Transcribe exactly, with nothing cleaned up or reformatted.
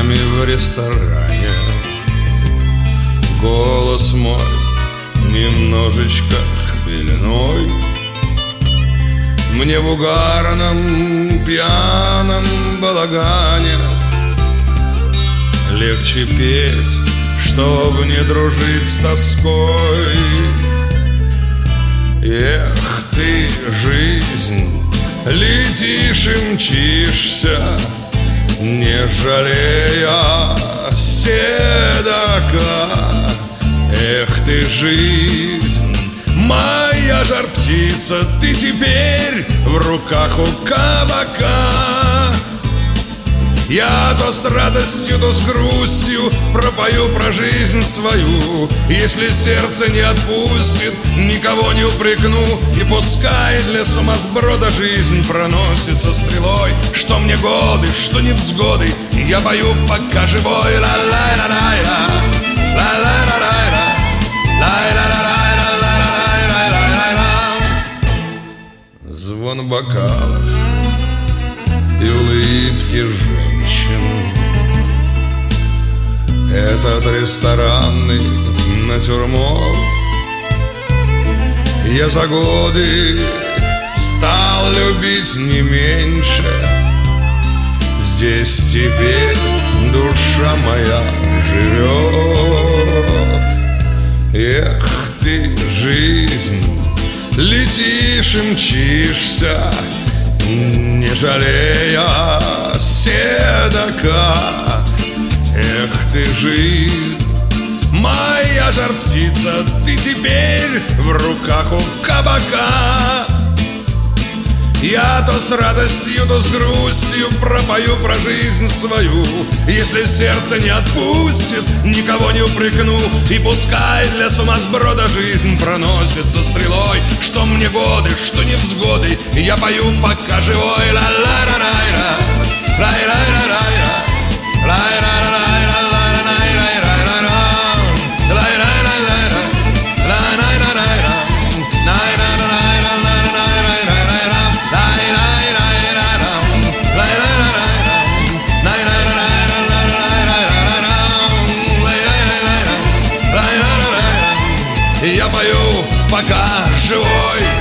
нами в ресторане. Голос мой немножечко хмельной. Мне в угарном пьяном балагане легче петь, чтоб не дружить с тоской. Эх ты, жизнь, летишь и мчишься, не жалея седока. Эх ты, жизнь, моя жар-птица, ты теперь в руках у кабака. Я то с радостью, то с грустью пропою про жизнь свою. Если сердце не отпустит, никого не упрекну. И пускай для сумасброда жизнь проносится стрелой. Что мне годы, что невзгоды, я пою, пока живой. Ла-ла-ла-ла-ла, ла-ла-ла-ла-ла, ла-ла-ла-ла-ла-ла-ла-ла. Звон бокалов и улыбки женщин. Этот ресторанный натюрморт я за годы стал любить не меньше. Здесь теперь душа моя живет. Эх ты, жизнь, летишь и мчишься, не жалея седока. Эх ты, жизнь, моя жар-птица, ты теперь в руках у кабака. Я то с радостью, то с грустью пропою про жизнь свою. Если сердце не отпустит, никого не упрекну. И пускай для сумасброда жизнь проносится стрелой. Что мне годы, что невзгоды, я пою, пока живой. Ла-ла-ла-ла-ла, ла-ла-ла-ла-ла, ла-ла-ла-ла-ла. Я пою, пока живой.